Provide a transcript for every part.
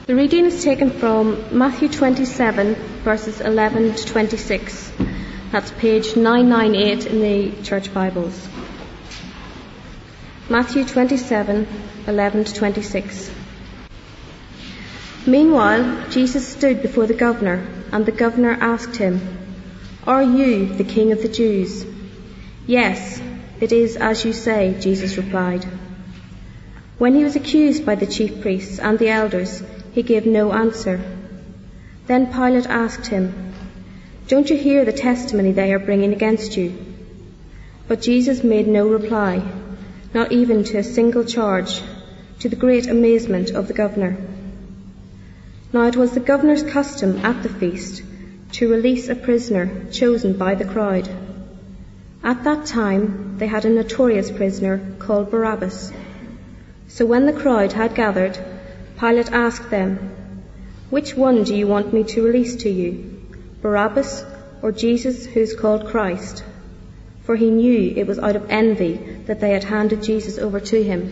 The reading is taken from Matthew 27, verses 11 to 26. That's page 998 in the Church Bibles. Matthew 27, 11 to 26. Meanwhile, Jesus stood before the governor, and the governor asked him, "Are you the king of the Jews?" "Yes, it is as you say," Jesus replied. When he was accused by the chief priests and the elders, he gave no answer. Then Pilate asked him, "Don't you hear the testimony they are bringing against you?" But Jesus made no reply, not even to a single charge, to the great amazement of the governor. Now it was the governor's custom at the feast to release a prisoner chosen by the crowd. At that time they had a notorious prisoner called Barabbas. So when the crowd had gathered, Pilate asked them, "Which one do you want me to release to you, Barabbas or Jesus, who is called Christ?" For he knew it was out of envy that they had handed Jesus over to him.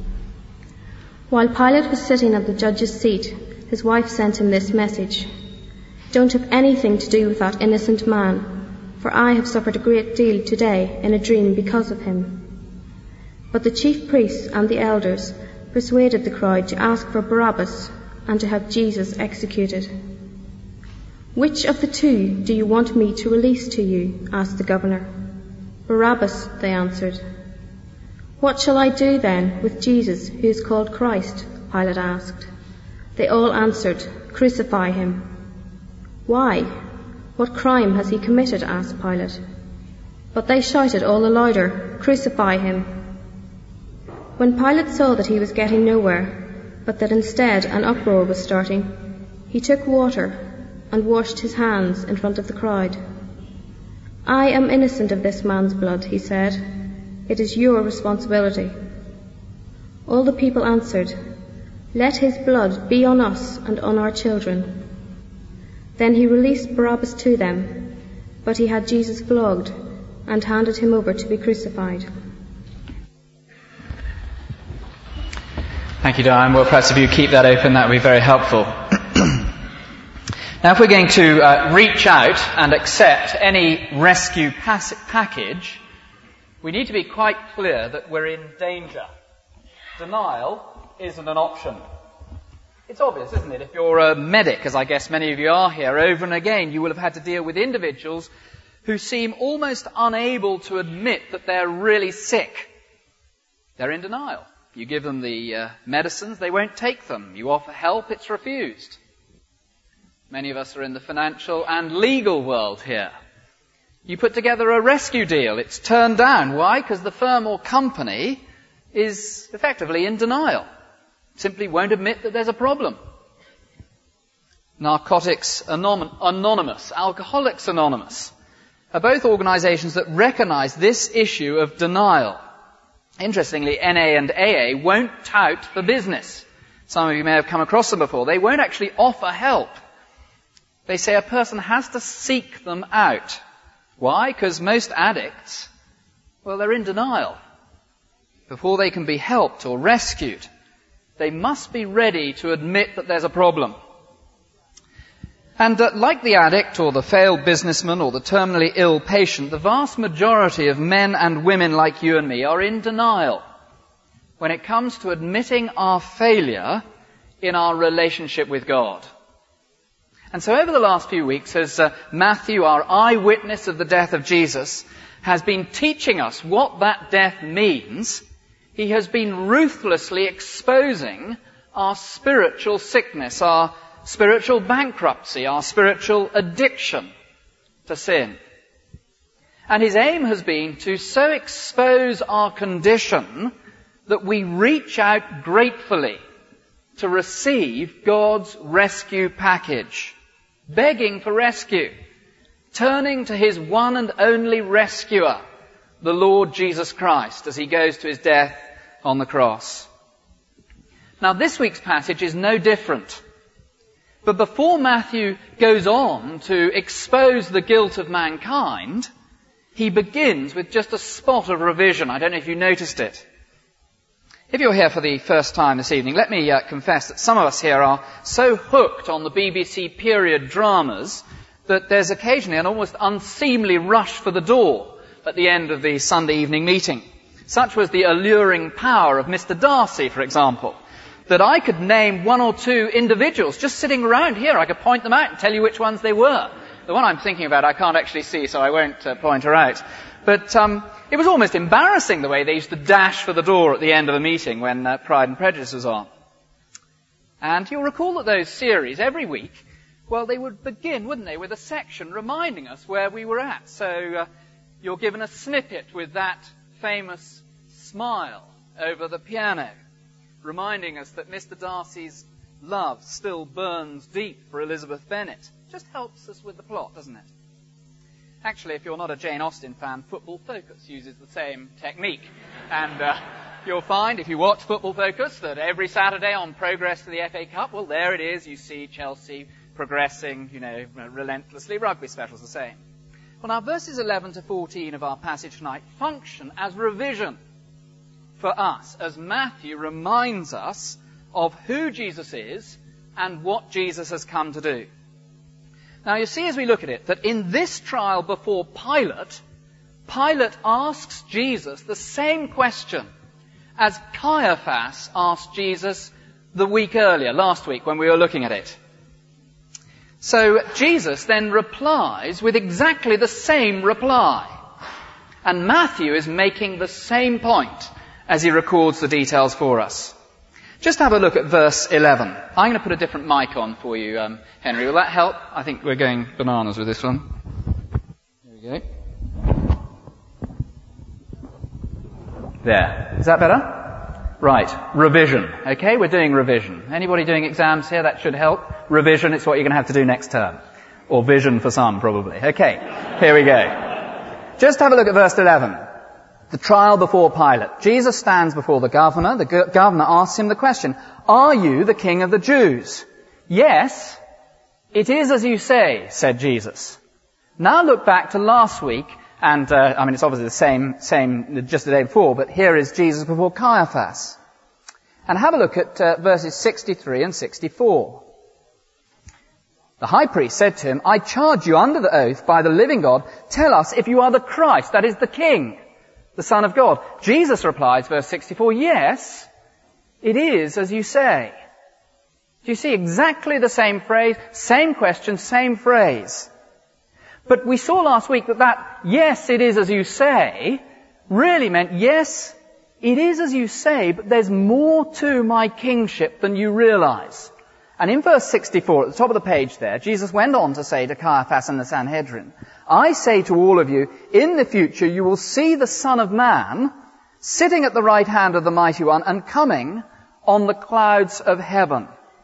While Pilate was sitting at the judge's seat, his wife sent him this message: "Don't have anything to do with that innocent man, for I have suffered a great deal today in a dream because of him." But the chief priests and the elders persuaded the crowd to ask for Barabbas and to have Jesus executed. "Which of the two do you want me to release to you?" asked the governor. "Barabbas," they answered. "What shall I do then with Jesus, who is called Christ?" Pilate asked. They all answered, "Crucify him." "Why? What crime has he committed?" asked Pilate. But they shouted all the louder, "Crucify him." When Pilate saw that he was getting nowhere, but that instead an uproar was starting, he took water and washed his hands in front of the crowd. "I am innocent of this man's blood," he said. "It is your responsibility." All the people answered, "Let his blood be on us and on our children." Then he released Barabbas to them, but he had Jesus flogged and handed him over to be crucified. Thank you, Diane. Well, perhaps if you keep that open, that would be very helpful. Now, if we're going to reach out and accept any rescue package, we need to be quite clear that we're in danger. Denial isn't an option. It's obvious, isn't it? If you're a medic, as I guess many of you are here, over and again, you will have had to deal with individuals who seem almost unable to admit that they're really sick. They're in denial. You give them the medicines, they won't take them. You offer help, it's refused. Many of us are in the financial and legal world here. You put together a rescue deal, it's turned down. Why? Because the firm or company is effectively in denial. Simply won't admit that there's a problem. Narcotics Anonymous, Alcoholics Anonymous are both organizations that recognize this issue of denial. Interestingly, NA and AA won't tout for business. Some of you may have come across them before. They won't actually offer help. They say a person has to seek them out. Why? Because most addicts, well, they're in denial. Before they can be helped or rescued, they must be ready to admit that there's a problem. And like the addict or the failed businessman or the terminally ill patient, the vast majority of men and women like you and me are in denial when it comes to admitting our failure in our relationship with God. And so over the last few weeks, as Matthew, our eyewitness of the death of Jesus, has been teaching us what that death means, he has been ruthlessly exposing our spiritual sickness, our spiritual bankruptcy, our spiritual addiction to sin. And his aim has been to so expose our condition that we reach out gratefully to receive God's rescue package, begging for rescue, turning to his one and only rescuer, the Lord Jesus Christ, as he goes to his death on the cross. Now, this week's passage is no different. But before Matthew goes on to expose the guilt of mankind, he begins with just a spot of revision. I don't know if you noticed it. If you're here for the first time this evening, let me confess that some of us here are so hooked on the BBC period dramas that there's occasionally an almost unseemly rush for the door at the end of the Sunday evening meeting. Such was the alluring power of Mr. Darcy, for example, that I could name one or two individuals just sitting around here. I could point them out and tell you which ones they were. The one I'm thinking about I can't actually see, so I won't point her out. But it was almost embarrassing the way they used to dash for the door at the end of a meeting when Pride and Prejudice was on. And you'll recall that those series, every week, well, they would begin, wouldn't they, with a section reminding us where we were at. So you're given a snippet with that famous smile over the piano, reminding us that Mr. Darcy's love still burns deep for Elizabeth Bennet. Just helps us with the plot, doesn't it? Actually, if you're not a Jane Austen fan, Football Focus uses the same technique. And you'll find, if you watch Football Focus, that every Saturday on progress to the FA Cup, well, there it is. You see Chelsea progressing, relentlessly. Rugby special's the same. Well, now, verses 11 to 14 of our passage tonight function as revision for us, as Matthew reminds us of who Jesus is and what Jesus has come to do. Now, you see as we look at it, that in this trial before Pilate, Pilate asks Jesus the same question as Caiaphas asked Jesus the week earlier, last week, when we were looking at it. So Jesus then replies with exactly the same reply. And Matthew is making the same point as he records the details for us. Just have a look at verse 11. I'm going to put a different mic on for you, Henry. Will that help? I think we're going bananas with this one. There we go. There. Is that better? Right. Revision. Okay, we're doing revision. Anybody doing exams here? That should help. Revision, it's what you're going to have to do next term. Or vision for some, probably. Okay, here we go. Just have a look at verse 11. The trial before Pilate. Jesus stands before the governor. The governor asks him the question, "Are you the king of the Jews?" "Yes, it is as you say," said Jesus. Now look back to last week, and it's obviously the same just the day before, but here is Jesus before Caiaphas. And have a look at verses 63 and 64. The high priest said to him, "I charge you under the oath by the living God, tell us if you are the Christ, that is the King, the Son of God." Jesus replies, verse 64, "Yes, it is as you say." Do you see exactly the same phrase, same question, same phrase? But we saw last week that "yes, it is as you say" really meant, yes, it is as you say, but there's more to my kingship than you realize. And in verse 64, at the top of the page there, Jesus went on to say to Caiaphas and the Sanhedrin, "I say to all of you, in the future you will see the Son of Man sitting at the right hand of the Mighty One and coming on the clouds of heaven."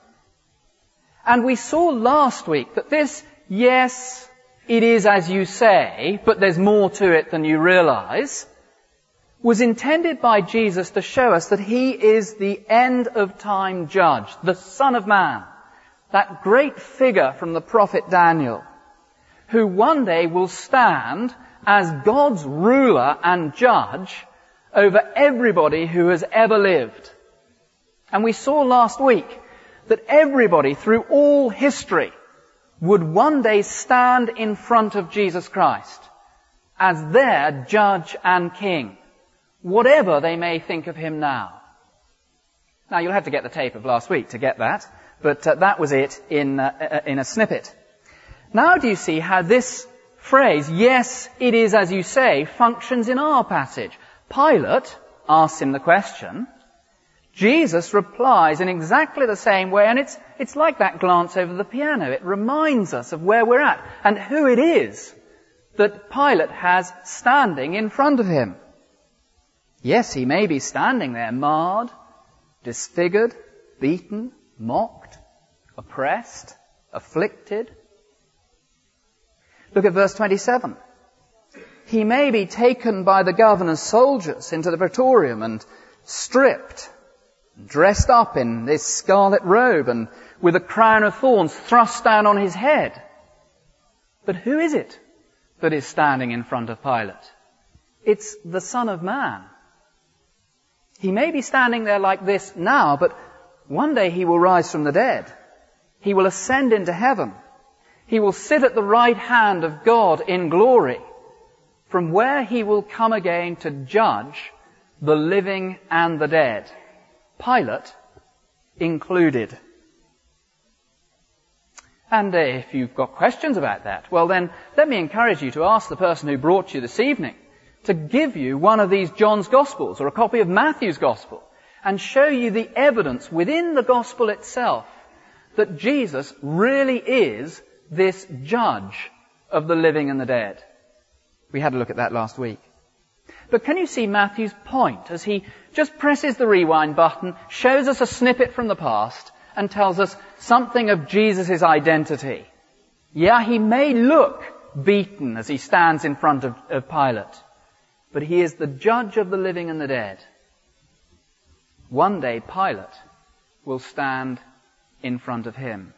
And we saw last week that this, "yes, it is as you say, but there's more to it than you realize," was intended by Jesus to show us that he is the end-of-time judge, the Son of Man, that great figure from the prophet Daniel, who one day will stand as God's ruler and judge over everybody who has ever lived. And we saw last week that everybody through all history would one day stand in front of Jesus Christ as their judge and king, whatever they may think of him now. Now, you'll have to get the tape of last week to get that, but that was it in a snippet. Now do you see how this phrase, "yes, it is as you say," functions in our passage? Pilate asks him the question. Jesus replies in exactly the same way, and it's like that glance over the piano. It reminds us of where we're at and who it is that Pilate has standing in front of him. Yes, he may be standing there marred, disfigured, beaten, mocked, oppressed, afflicted. Look at verse 27. He may be taken by the governor's soldiers into the praetorium and stripped, dressed up in this scarlet robe and with a crown of thorns thrust down on his head. But who is it that is standing in front of Pilate? It's the Son of Man. He may be standing there like this now, but one day he will rise from the dead. He will ascend into heaven. He will sit at the right hand of God in glory, from where he will come again to judge the living and the dead, Pilate included. And if you've got questions about that, well then, let me encourage you to ask the person who brought you this evening to give you one of these John's Gospels or a copy of Matthew's Gospel and show you the evidence within the Gospel itself that Jesus really is this judge of the living and the dead. We had a look at that last week. But can you see Matthew's point as he just presses the rewind button, shows us a snippet from the past, and tells us something of Jesus' identity? Yeah, he may look beaten as he stands in front of Pilate, but he is the judge of the living and the dead. One day Pilate will stand in front of him.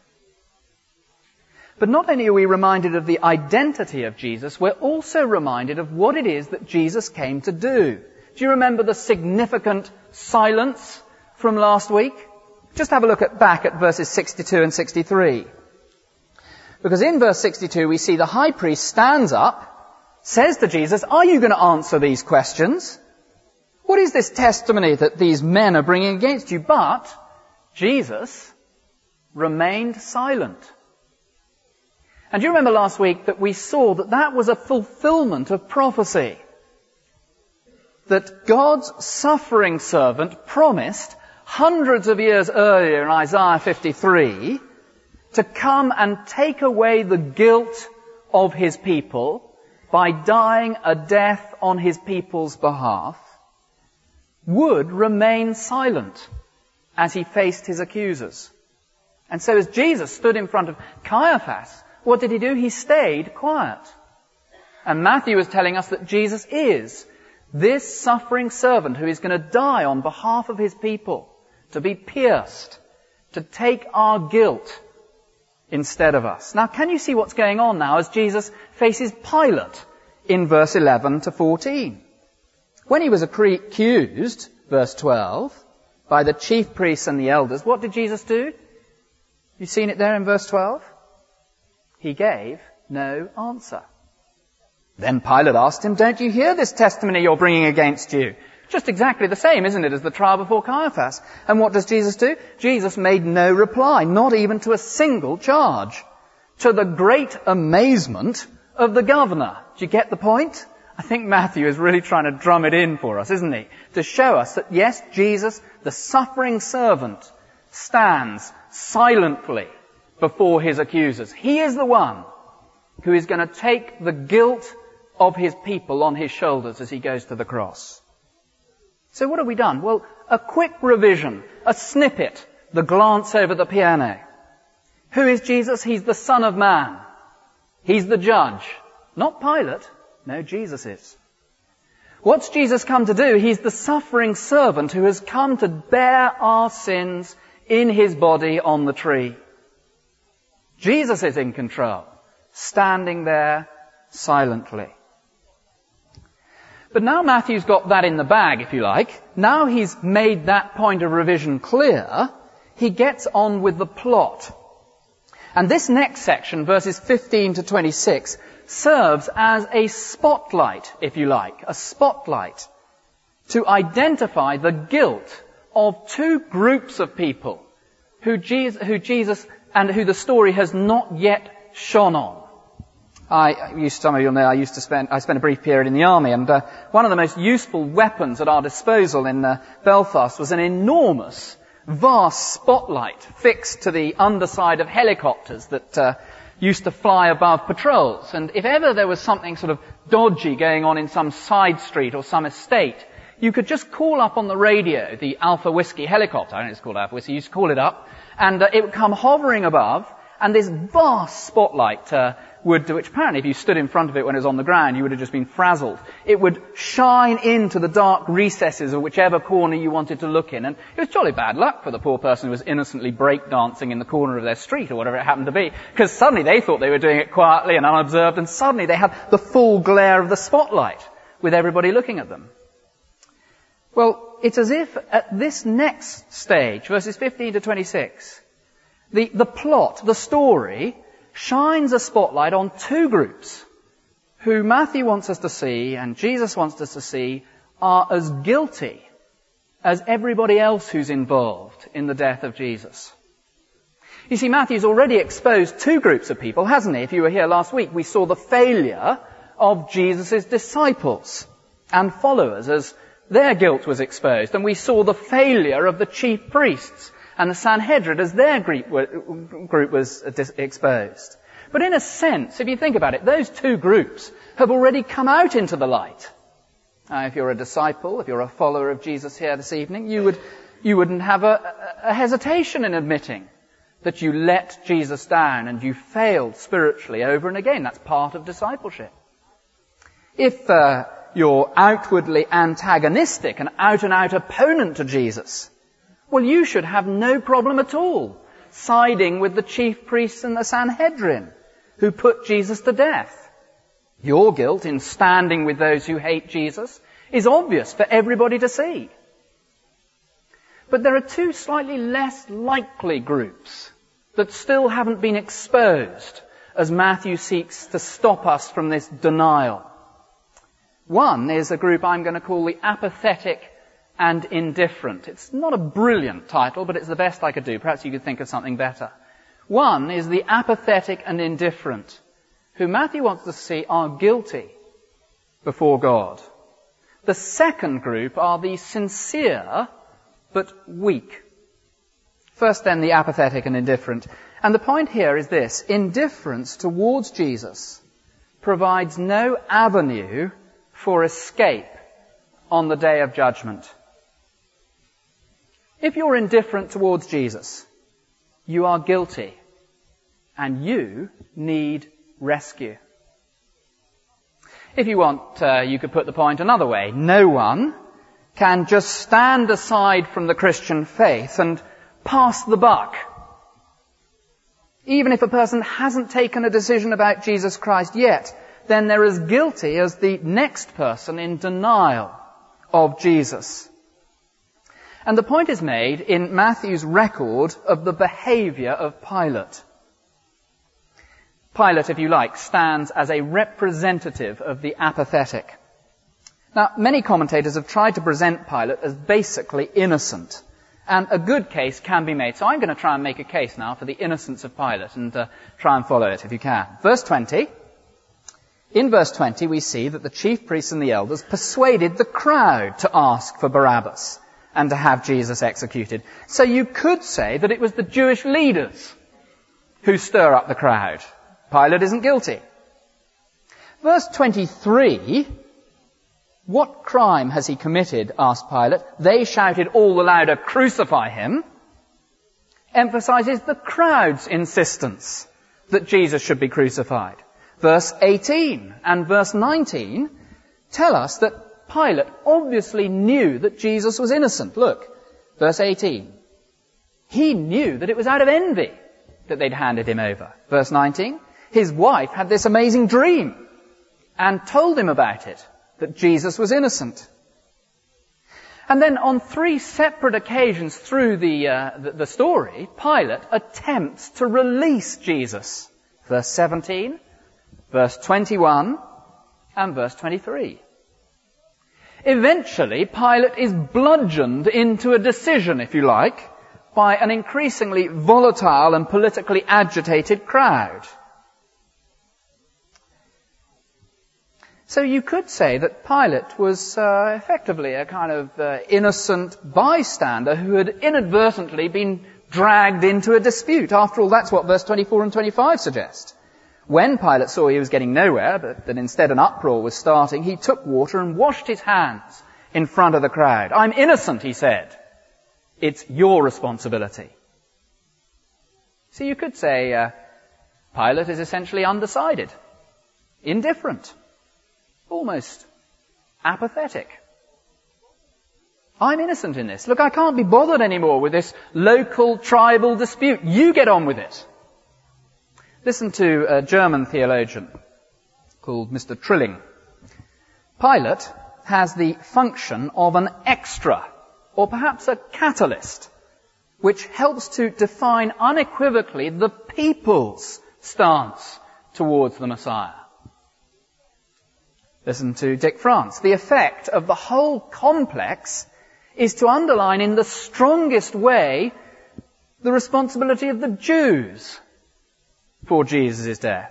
But not only are we reminded of the identity of Jesus, we're also reminded of what it is that Jesus came to do. Do you remember the significant silence from last week? Just have a look back at verses 62 and 63. Because in verse 62 we see the high priest stands up, says to Jesus, "Are you going to answer these questions? What is this testimony that these men are bringing against you?" But Jesus remained silent. And do you remember last week that we saw that that was a fulfillment of prophecy? That God's suffering servant promised hundreds of years earlier in Isaiah 53 to come and take away the guilt of his people by dying a death on his people's behalf, would remain silent as he faced his accusers. And so as Jesus stood in front of Caiaphas, what did he do? He stayed quiet. And Matthew is telling us that Jesus is this suffering servant who is going to die on behalf of his people, to be pierced, to take our guilt instead of us. Now, can you see what's going on now as Jesus faces Pilate in verse 11 to 14? When he was accused, verse 12, by the chief priests and the elders, what did Jesus do? You've seen it there in verse 12? He gave no answer. Then Pilate asked him, "Don't you hear this testimony you're bringing against you?" Just exactly the same, isn't it, as the trial before Caiaphas. And what does Jesus do? Jesus made no reply, not even to a single charge, to the great amazement of the governor. Do you get the point? I think Matthew is really trying to drum it in for us, isn't he? To show us that, yes, Jesus, the suffering servant, stands silently before his accusers. He is the one who is going to take the guilt of his people on his shoulders as he goes to the cross. So what have we done? Well, a quick revision, a snippet, the glance over the piano. Who is Jesus? He's the Son of Man. He's the judge. Not Pilate. No, Jesus is. What's Jesus come to do? He's the suffering servant who has come to bear our sins in his body on the tree. Jesus is in control, standing there silently. But now Matthew's got that in the bag, if you like. Now he's made that point of revision clear. He gets on with the plot. And this next section, verses 15 to 26, serves as a spotlight, if you like, a spotlight to identify the guilt of two groups of people who Jesus and who the story has not yet shone on. Some of you know, I spent a brief period in the army, and one of the most useful weapons at our disposal in Belfast was an enormous, vast spotlight fixed to the underside of helicopters that used to fly above patrols. And if ever there was something sort of dodgy going on in some side street or some estate, you could just call up on the radio the Alpha Whiskey helicopter. I don't know if it's called Alpha Whiskey. You just call it up, and it would come hovering above, and this vast spotlight which apparently if you stood in front of it when it was on the ground, you would have just been frazzled. It would shine into the dark recesses of whichever corner you wanted to look in. And it was jolly bad luck for the poor person who was innocently breakdancing in the corner of their street or whatever it happened to be, because suddenly they thought they were doing it quietly and unobserved, and suddenly they had the full glare of the spotlight with everybody looking at them. Well, it's as if at this next stage, verses 15 to 26, the plot, the story, shines a spotlight on two groups who Matthew wants us to see and Jesus wants us to see are as guilty as everybody else who's involved in the death of Jesus. You see, Matthew's already exposed two groups of people, hasn't he? If you were here last week, we saw the failure of Jesus' disciples and followers as their guilt was exposed. And we saw the failure of the chief priests and the Sanhedrin as their group was exposed. But in a sense, if you think about it, those two groups have already come out into the light. If you're a disciple, if you're a follower of Jesus here this evening, you wouldn't have a hesitation in admitting that you let Jesus down and you failed spiritually over and again. That's part of discipleship. If you're outwardly antagonistic, an out-and-out opponent to Jesus, well, you should have no problem at all siding with the chief priests and the Sanhedrin who put Jesus to death. Your guilt in standing with those who hate Jesus is obvious for everybody to see. But there are two slightly less likely groups that still haven't been exposed as Matthew seeks to stop us from this denial. One is a group I'm going to call the apathetic and indifferent. It's not a brilliant title, but it's the best I could do. Perhaps you could think of something better. One is the apathetic and indifferent, who Matthew wants to see are guilty before God. The second group are the sincere but weak. First then, the apathetic and indifferent. And the point here is this: indifference towards Jesus provides no avenue for escape on the day of judgment. If you're indifferent towards Jesus, you are guilty and you need rescue. If you want, you could put the point another way. No one can just stand aside from the Christian faith and pass the buck. Even if a person hasn't taken a decision about Jesus Christ yet, then they're as guilty as the next person in denial of Jesus. And the point is made in Matthew's record of the behavior of Pilate. Pilate, if you like, stands as a representative of the apathetic. Now, many commentators have tried to present Pilate as basically innocent, and a good case can be made. So I'm going to try and make a case now for the innocence of Pilate, and try and follow it if you can. Verse 20. In verse 20 we see that the chief priests and the elders persuaded the crowd to ask for Barabbas and to have Jesus executed. So you could say that it was the Jewish leaders who stir up the crowd. Pilate isn't guilty. Verse 23, what crime has he committed? Asked Pilate. They shouted all the louder, crucify him. Emphasizes the crowd's insistence that Jesus should be crucified. Verse 18 and verse 19 tell us that Pilate obviously knew that Jesus was innocent. Look, verse 18. He knew that it was out of envy that they'd handed him over. Verse 19. His wife had this amazing dream and told him about it, that Jesus was innocent. And then on 3 separate occasions through the story, Pilate attempts to release Jesus. Verse 17, verse 21, and verse 23. Eventually, Pilate is bludgeoned into a decision, if you like, by an increasingly volatile and politically agitated crowd. So you could say that Pilate was effectively a kind of innocent bystander who had inadvertently been dragged into a dispute. After all, that's what verse 24 and 25 suggest. When Pilate saw he was getting nowhere, but that instead an uproar was starting, he took water and washed his hands in front of the crowd. I'm innocent, he said. It's your responsibility. So you could say Pilate is essentially undecided, indifferent, almost apathetic. I'm innocent in this. Look, I can't be bothered anymore with this local tribal dispute. You get on with it. Listen to a German theologian called Mr. Trilling. Pilate has the function of an extra or perhaps a catalyst, which helps to define unequivocally the people's stance towards the Messiah. Listen to Dick France. The effect of the whole complex is to underline in the strongest way the responsibility of the Jews for Jesus' death.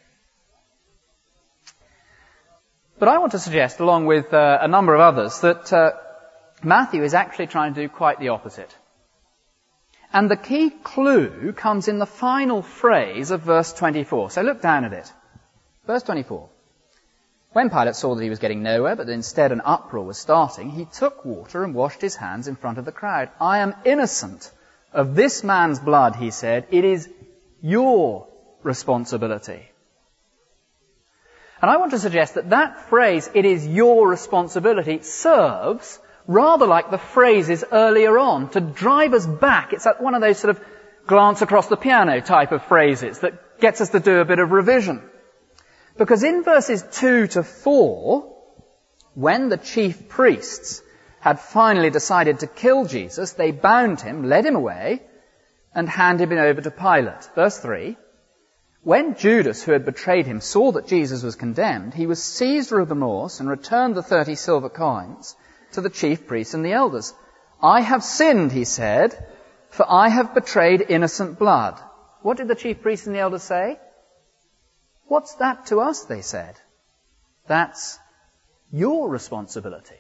But I want to suggest, along with a number of others, that Matthew is actually trying to do quite the opposite. And the key clue comes in the final phrase of verse 24. So look down at it. Verse 24. When Pilate saw that he was getting nowhere, but that instead an uproar was starting, he took water and washed his hands in front of the crowd. I am innocent of this man's blood, he said. It is your responsibility. And I want to suggest that that phrase, it is your responsibility, serves rather like the phrases earlier on to drive us back. It's one of those sort of glance across the piano type of phrases that gets us to do a bit of revision. Because in verses 2 to 4, when the chief priests had finally decided to kill Jesus, they bound him, led him away, and handed him over to Pilate. Verse 3, when Judas, who had betrayed him, saw that Jesus was condemned, he was seized with remorse and returned the 30 silver coins to the chief priests and the elders. I have sinned, he said, for I have betrayed innocent blood. What did the chief priests and the elders say? What's that to us, they said. That's your responsibility.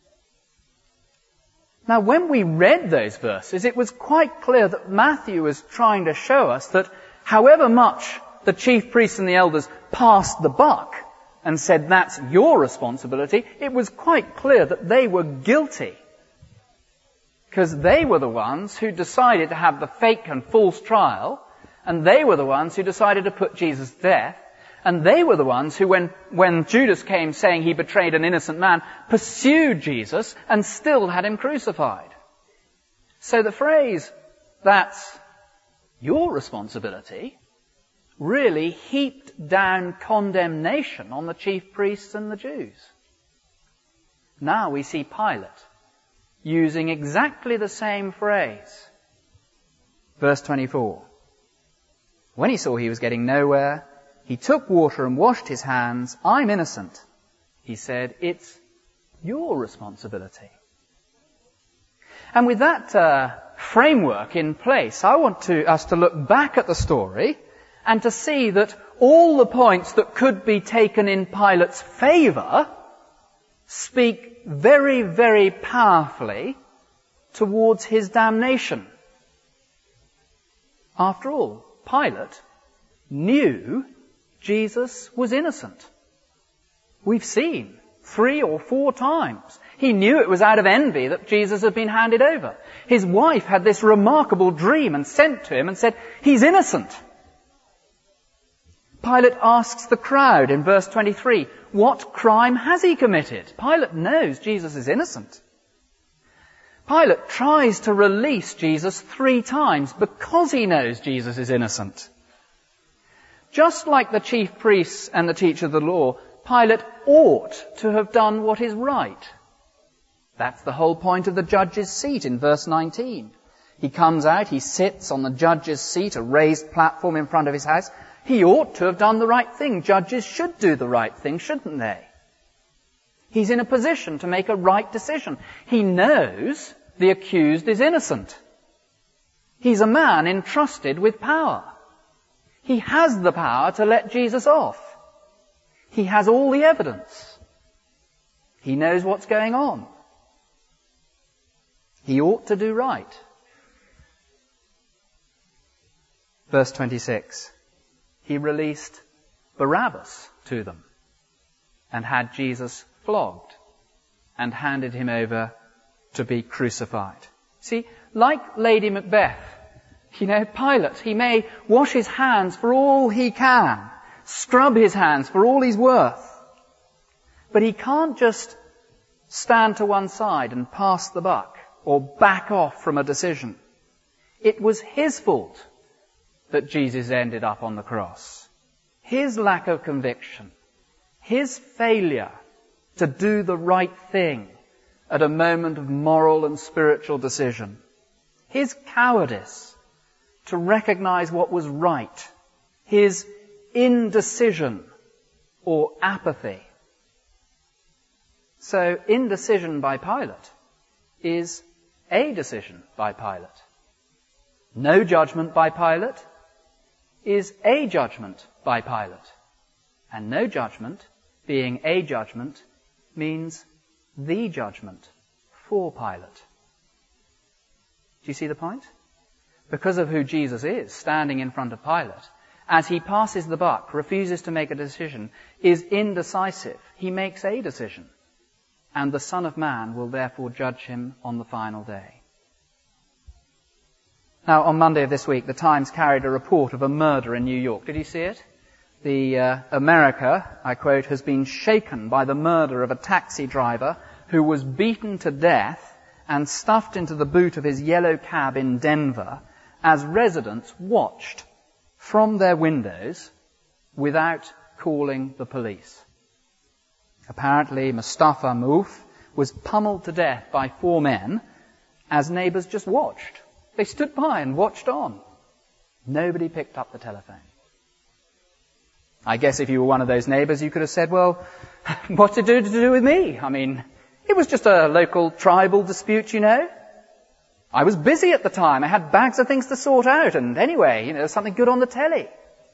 Now, when we read those verses, it was quite clear that Matthew was trying to show us that however much the chief priests and the elders passed the buck and said, that's your responsibility, it was quite clear that they were guilty. Because they were the ones who decided to have the fake and false trial, and they were the ones who decided to put Jesus to death, and they were the ones who, when Judas came saying he betrayed an innocent man, pursued Jesus and still had him crucified. So the phrase, that's your responsibility, really heaped down condemnation on the chief priests and the Jews. Now we see Pilate using exactly the same phrase. Verse 24. When he saw he was getting nowhere, he took water and washed his hands. I'm innocent. He said, it's your responsibility. And with that framework in place, I want us to look back at the story and to see that all the points that could be taken in Pilate's favour speak very, very powerfully towards his damnation. After all, Pilate knew Jesus was innocent. We've seen 3 or 4 times. He knew it was out of envy that Jesus had been handed over. His wife had this remarkable dream and sent to him and said, he's innocent. Pilate asks the crowd in verse 23, what crime has he committed? Pilate knows Jesus is innocent. Pilate tries to release Jesus 3 times because he knows Jesus is innocent. Just like the chief priests and the teacher of the law, Pilate ought to have done what is right. That's the whole point of the judge's seat in verse 19. He comes out, he sits on the judge's seat, a raised platform in front of his house. He ought to have done the right thing. Judges should do the right thing, shouldn't they? He's in a position to make a right decision. He knows the accused is innocent. He's a man entrusted with power. He has the power to let Jesus off. He has all the evidence. He knows what's going on. He ought to do right. Verse 26. He released Barabbas to them and had Jesus flogged and handed him over to be crucified. See, like Lady Macbeth, Pilate, he may wash his hands for all he can, scrub his hands for all he's worth, but he can't just stand to one side and pass the buck or back off from a decision. It was his fault that Jesus ended up on the cross. His lack of conviction, his failure to do the right thing at a moment of moral and spiritual decision. His cowardice to recognize what was right. His indecision or apathy. So indecision by Pilate is a decision by Pilate. No judgment by Pilate is a judgment by Pilate. And no judgment, being a judgment, means the judgment for Pilate. Do you see the point? Because of who Jesus is, standing in front of Pilate, as he passes the buck, refuses to make a decision, is indecisive. He makes a decision. And the Son of Man will therefore judge him on the final day. Now, on Monday of this week, the Times carried a report of a murder in New York. Did you see it? America, I quote, has been shaken by the murder of a taxi driver who was beaten to death and stuffed into the boot of his yellow cab in Denver as residents watched from their windows without calling the police. Apparently, Mustafa Mouf was pummeled to death by 4 men as neighbours just watched. They stood by and watched on. Nobody picked up the telephone. I guess if you were one of those neighbours, you could have said, well, what's it to do with me? I mean, it was just a local tribal dispute, you know. I was busy at the time. I had bags of things to sort out. And anyway, there's something good on the telly.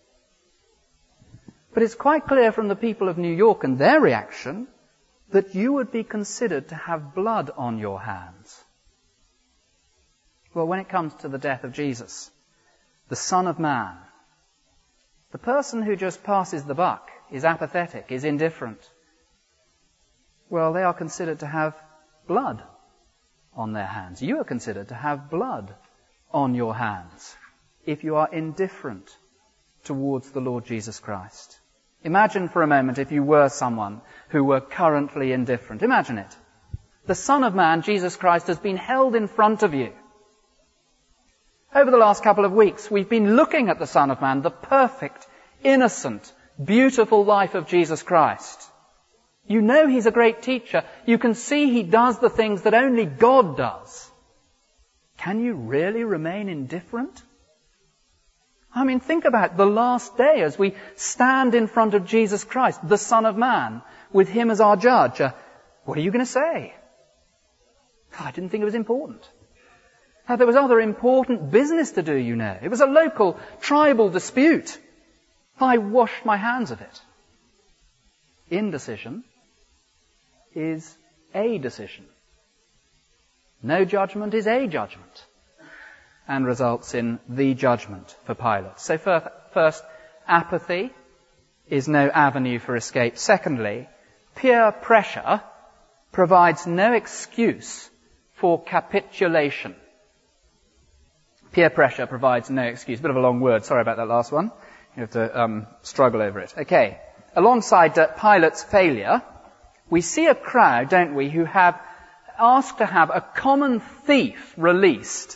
But it's quite clear from the people of New York and their reaction that you would be considered to have blood on your hands. Well, when it comes to the death of Jesus, the Son of Man, the person who just passes the buck, is apathetic, is indifferent. Well, they are considered to have blood on their hands. You are considered to have blood on your hands if you are indifferent towards the Lord Jesus Christ. Imagine for a moment if you were someone who were currently indifferent. Imagine it. The Son of Man, Jesus Christ, has been held in front of you. Over the last couple of weeks, we've been looking at the Son of Man, the perfect, innocent, beautiful life of Jesus Christ. You know he's a great teacher. You can see he does the things that only God does. Can you really remain indifferent? I mean, think about the last day as we stand in front of Jesus Christ, the Son of Man, with him as our judge. What are you going to say? I didn't think it was important. There was other important business to do, you know. It was a local tribal dispute. I washed my hands of it. Indecision is a decision. No judgment is a judgment, and results in the judgment for Pilate. So first, apathy is no avenue for escape. Secondly, peer pressure provides no excuse for capitulation. Peer pressure provides no excuse. Bit of a long word. Sorry about that last one. You have to struggle over it. Okay. Alongside Pilate's failure, we see a crowd, don't we, who have asked to have a common thief released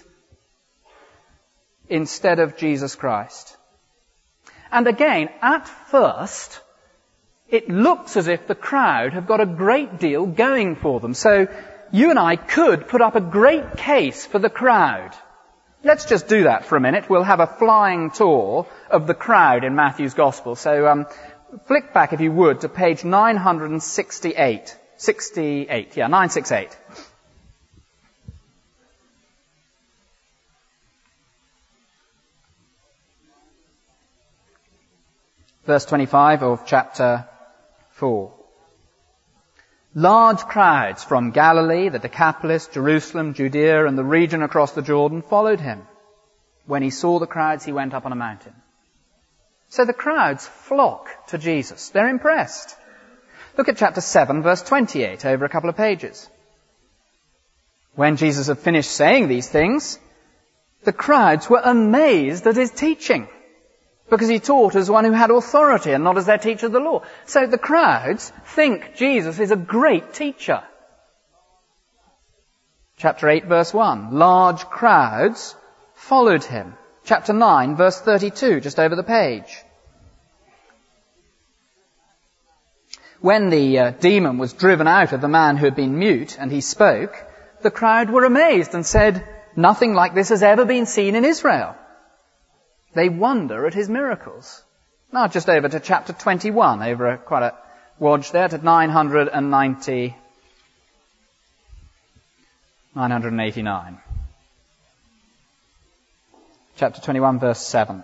instead of Jesus Christ. And again, at first, it looks as if the crowd have got a great deal going for them. So you and I could put up a great case for the crowd. Let's just do that for a minute. We'll have a flying tour of the crowd in Matthew's Gospel. So flick back, if you would, to page 968. 968. Verse 25 of chapter 4. Large crowds from Galilee, the Decapolis, Jerusalem, Judea, and the region across the Jordan followed him. When he saw the crowds, he went up on a mountain. So the crowds flock to Jesus. They're impressed. Look at chapter 7, verse 28, over a couple of pages. When Jesus had finished saying these things, the crowds were amazed at his teaching, because he taught as one who had authority and not as their teacher of the law. So the crowds think Jesus is a great teacher. Chapter 8, verse 1. Large crowds followed him. Chapter 9, verse 32, just over the page. when the demon was driven out of the man who had been mute and he spoke, the crowd were amazed and said, "Nothing like this has ever been seen in Israel." They wonder at his miracles. Now just over to chapter 21, over quite a wodge there to 989. Chapter 21, verse 7.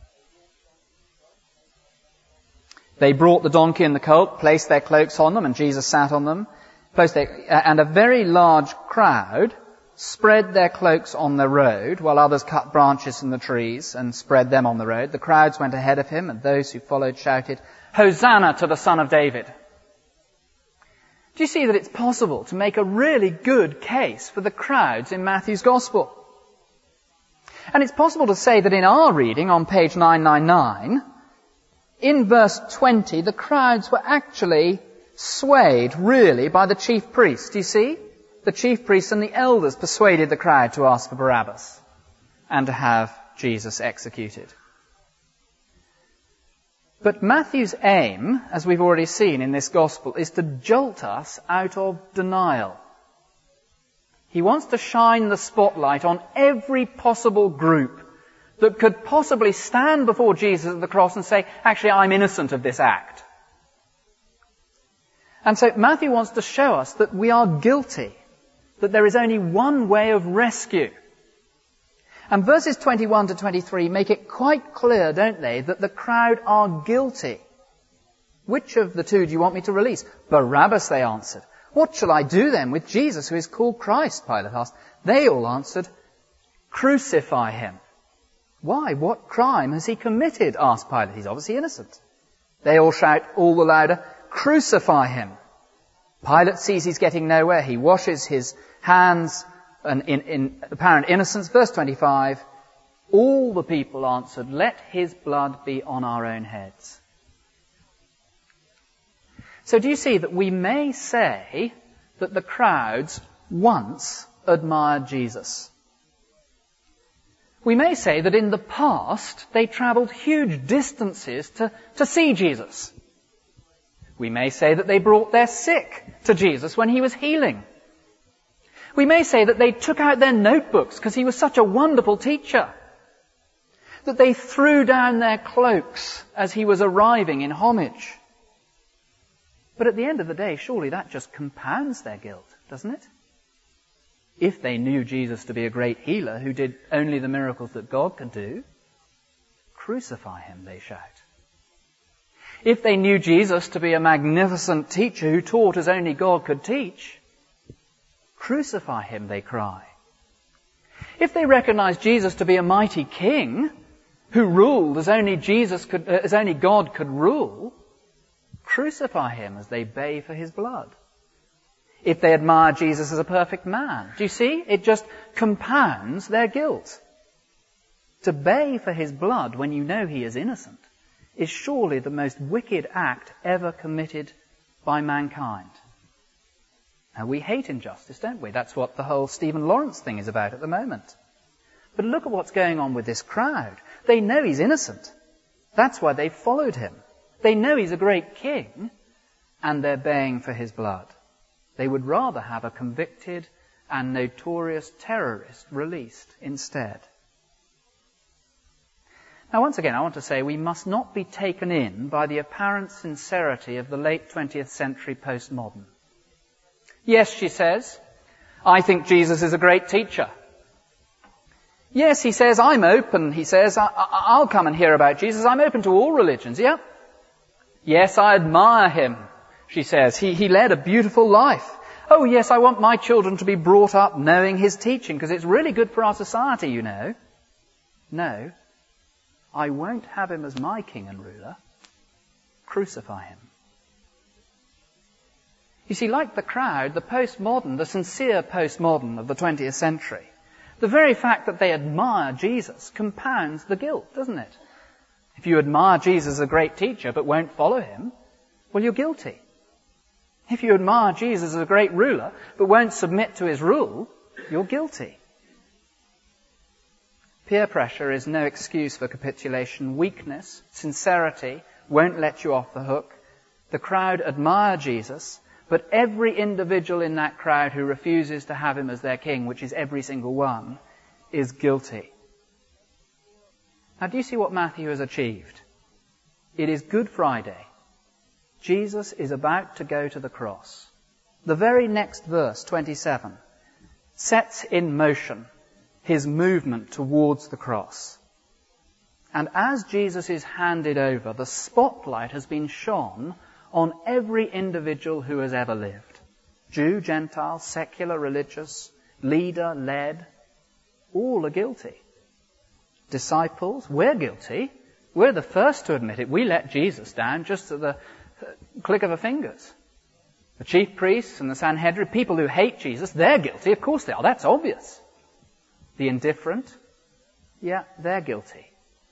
They brought the donkey and the colt, placed their cloaks on them, and Jesus sat on them. And a very large crowd spread their cloaks on the road, while others cut branches from the trees and spread them on the road. The crowds went ahead of him, and those who followed shouted, "Hosanna to the Son of David." Do you see that it's possible to make a really good case for the crowds in Matthew's Gospel? And it's possible to say that in our reading on page 999, in verse 20, the crowds were actually swayed really by the chief priests. Do you see? The chief priests and the elders persuaded the crowd to ask for Barabbas and to have Jesus executed. But Matthew's aim, as we've already seen in this gospel, is to jolt us out of denial. He wants to shine the spotlight on every possible group that could possibly stand before Jesus at the cross and say, "Actually, I'm innocent of this act." And so Matthew wants to show us that we are guilty, that there is only one way of rescue. And verses 21 to 23 make it quite clear, don't they, that the crowd are guilty. "Which of the two do you want me to release?" "Barabbas," they answered. "What shall I do then with Jesus, who is called Christ?" Pilate asked. They all answered, "Crucify him." "Why? What crime has he committed?" asked Pilate. "He's obviously innocent." They all shout all the louder, "Crucify him." Pilate sees he's getting nowhere. He washes his hands in apparent innocence. Verse 25, all the people answered, "Let his blood be on our own heads." So do you see that we may say that the crowds once admired Jesus? We may say that in the past they travelled huge distances to see Jesus. We may say that they brought their sick to Jesus when he was healing. We may say that they took out their notebooks because he was such a wonderful teacher. That they threw down their cloaks as he was arriving in homage. But at the end of the day, surely that just compounds their guilt, doesn't it? If they knew Jesus to be a great healer who did only the miracles that God could do, crucify him, they shout. If they knew Jesus to be a magnificent teacher who taught as only God could teach, crucify him, they cry. If they recognized Jesus to be a mighty king who ruled as only God could rule, crucify him, as they bay for his blood. If they admire Jesus as a perfect man, do you see? It just compounds their guilt. To bay for his blood when you know he is innocent is surely the most wicked act ever committed by mankind. Now, we hate injustice, don't we? That's what the whole Stephen Lawrence thing is about at the moment. But look at what's going on with this crowd. They know he's innocent. That's why they followed him. They know he's a great king, and they're baying for his blood. They would rather have a convicted and notorious terrorist released instead. Now, once again, I want to say we must not be taken in by the apparent sincerity of the late 20th century postmodern. Yes, she says, I think Jesus is a great teacher. Yes, he says, I'm open. He says, I'll come and hear about Jesus. I'm open to all religions. Yeah. Yes, I admire him, she says. He led a beautiful life. Oh, yes, I want my children to be brought up knowing his teaching because it's really good for our society, you know. No, I won't have him as my king and ruler. Crucify him. You see, like the crowd, the postmodern, the sincere postmodern of the 20th century, the very fact that they admire Jesus compounds the guilt, doesn't it? If you admire Jesus as a great teacher but won't follow him, well, you're guilty. If you admire Jesus as a great ruler but won't submit to his rule, you're guilty. Peer pressure is no excuse for capitulation. Weakness, sincerity, won't let you off the hook. The crowd admire Jesus, but every individual in that crowd who refuses to have him as their king, which is every single one, is guilty. Now, do you see what Matthew has achieved? It is Good Friday. Jesus is about to go to the cross. The very next verse, 27, sets in motion his movement towards the cross. And as Jesus is handed over, the spotlight has been shone on every individual who has ever lived. Jew, Gentile, secular, religious, leader, led, all are guilty. Disciples, we're guilty. We're the first to admit it. We let Jesus down just at the click of our fingers. The chief priests and the Sanhedrin, people who hate Jesus, they're guilty. Of course they are. That's obvious. The indifferent, yeah, they're guilty.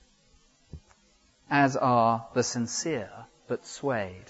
As are the sincere but swayed.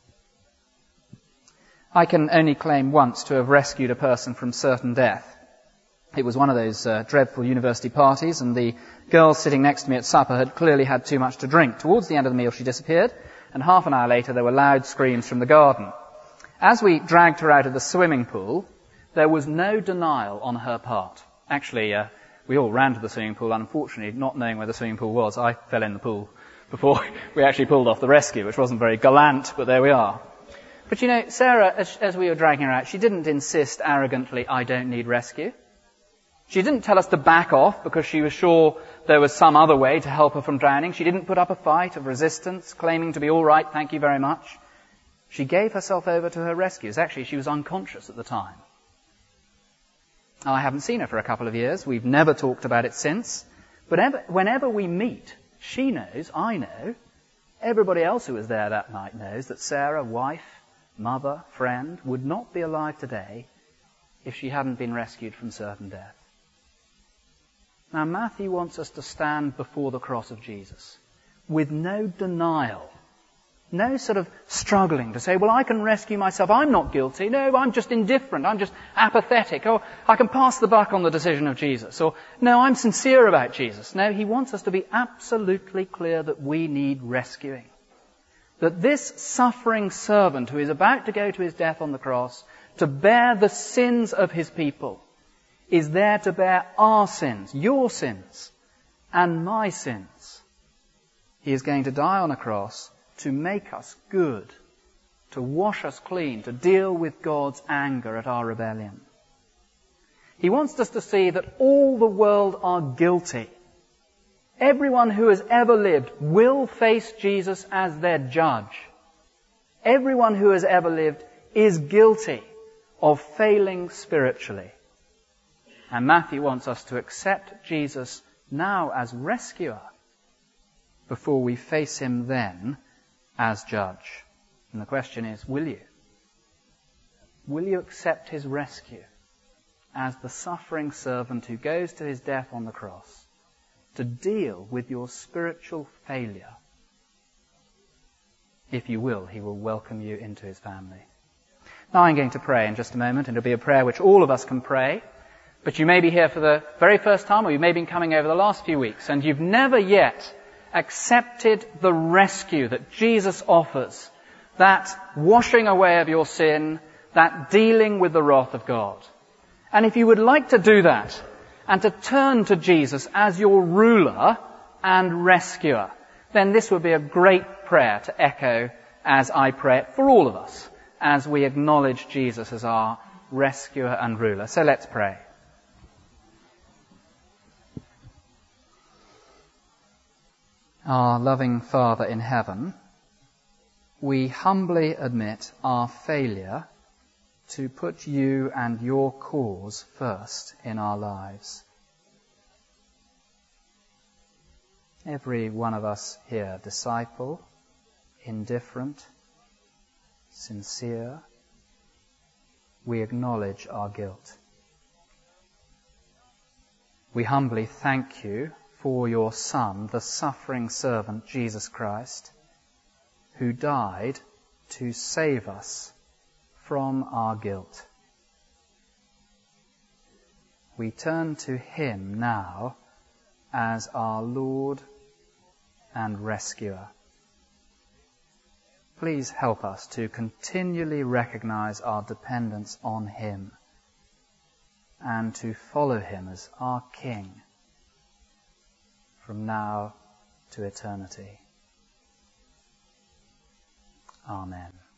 I can only claim once to have rescued a person from certain death. It was one of those dreadful university parties, and the girl sitting next to me at supper had clearly had too much to drink. Towards the end of the meal she disappeared, and half an hour later there were loud screams from the garden. As we dragged her out of the swimming pool, there was no denial on her part. Actually, we all ran to the swimming pool, unfortunately, not knowing where the swimming pool was. I fell in the pool before we actually pulled off the rescue, which wasn't very gallant, but there we are. But you know, Sarah, as we were dragging her out, she didn't insist arrogantly, I don't need rescue. She didn't tell us to back off because she was sure there was some other way to help her from drowning. She didn't put up a fight of resistance, claiming to be all right, thank you very much. She gave herself over to her rescuers. Actually, she was unconscious at the time. Now, I haven't seen her for a couple of years. We've never talked about it since. But whenever we meet, she knows, I know, everybody else who was there that night knows that Sarah, wife, mother, friend, would not be alive today if she hadn't been rescued from certain death. Now, Matthew wants us to stand before the cross of Jesus with no denial, no sort of struggling to say, well, I can rescue myself, I'm not guilty, no, I'm just indifferent, I'm just apathetic, or I can pass the buck on the decision of Jesus, or no, I'm sincere about Jesus. No, he wants us to be absolutely clear that we need rescuing. That this suffering servant who is about to go to his death on the cross to bear the sins of his people is there to bear our sins, your sins, and my sins. He is going to die on a cross to make us good, to wash us clean, to deal with God's anger at our rebellion. He wants us to see that all the world are guilty. Everyone who has ever lived will face Jesus as their judge. Everyone who has ever lived is guilty of failing spiritually. And Matthew wants us to accept Jesus now as rescuer before we face him then as judge. And the question is, will you? Will you accept his rescue as the suffering servant who goes to his death on the cross to deal with your spiritual failure? If you will, he will welcome you into his family. Now I'm going to pray in just a moment, and it'll be a prayer which all of us can pray. But you may be here for the very first time, or you may have been coming over the last few weeks, and you've never yet accepted the rescue that Jesus offers, that washing away of your sin, that dealing with the wrath of God. And if you would like to do that, and to turn to Jesus as your ruler and rescuer, then this would be a great prayer to echo as I pray it for all of us, as we acknowledge Jesus as our rescuer and ruler. So let's pray. Our loving Father in heaven, we humbly admit our failure to put you and your cause first in our lives. Every one of us here, disciple, indifferent, sincere, we acknowledge our guilt. We humbly thank you for your Son, the suffering servant, Jesus Christ, who died to save us from our guilt. We turn to him now as our Lord and rescuer. please help us to continually recognize our dependence on him and to follow him as our King from now to eternity. Amen.